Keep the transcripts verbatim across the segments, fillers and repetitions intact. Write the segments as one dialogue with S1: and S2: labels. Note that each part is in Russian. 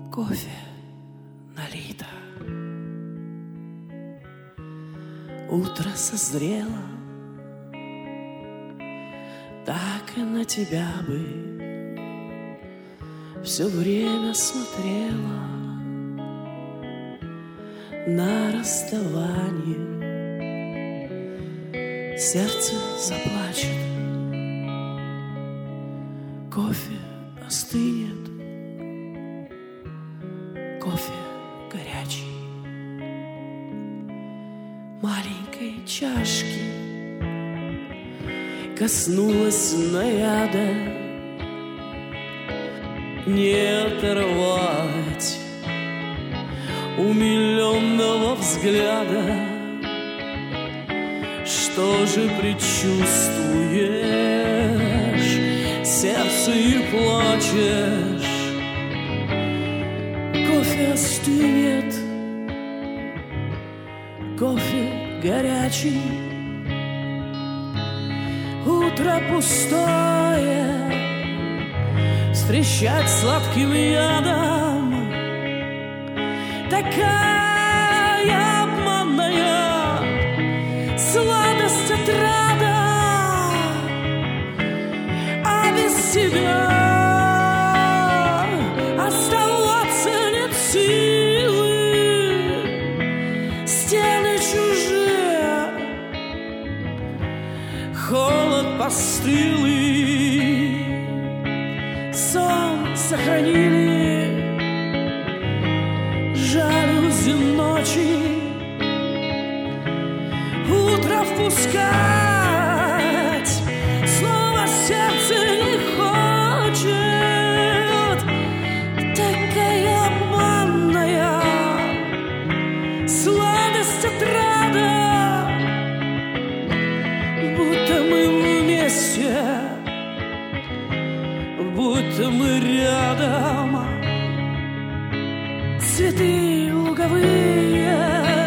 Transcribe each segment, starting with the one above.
S1: кофе налито. Утро созрело, так и на тебя бы все время смотрела. На расставание сердце заплачет, кофе остынет, кофе горячий. Маленькой чашки коснулась наряда, не оторвать умиленного взгляда. Что же предчувствуешь, сердце, и плачешь? Кофе остынет, кофе горячий. Утро пустое встречать сладким ядом. Такая обманная сладость отрада, а без тебя оставаться нет силы. Стены чужие, холод постылый, сон сохранили. Жалюзи ночи, утро впускать снова сердце не хочет. Такая обманная сладость отрада, будто мы вместе, будто мы рядом. Цветы луговые,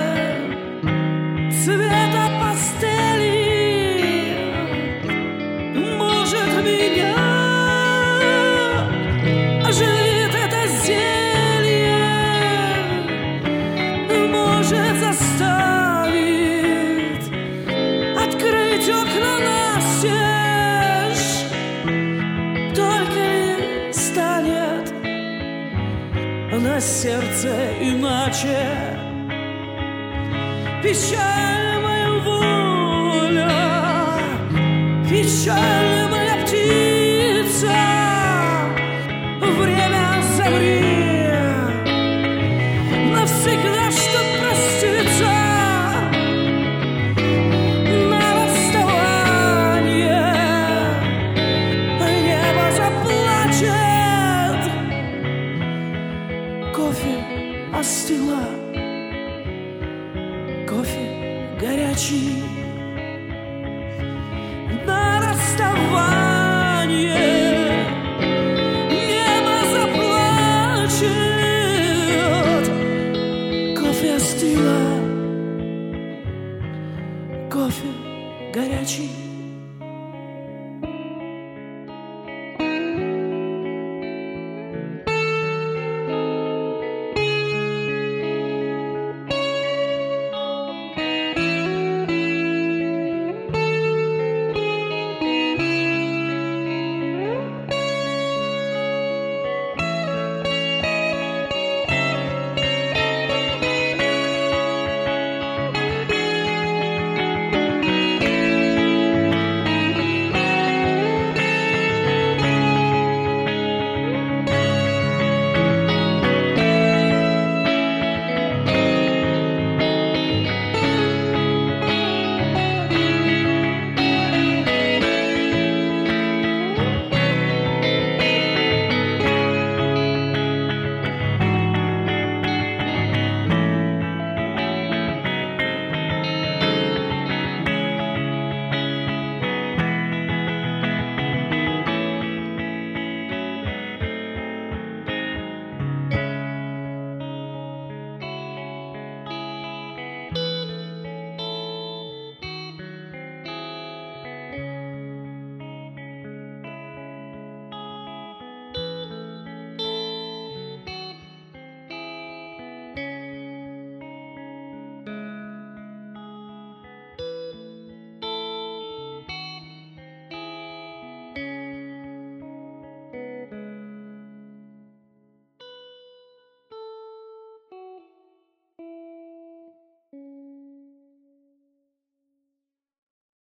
S1: цвета пастели, может, меня оживит это зелье, может, заставит открыть окна настежь. Только ли станет на сердце иначе? Печаль моя воля, печаль моя птица, время замри, навсегда, чтоб проститься. На расставание небо заплачет. Кофе остыла, кофе горячий.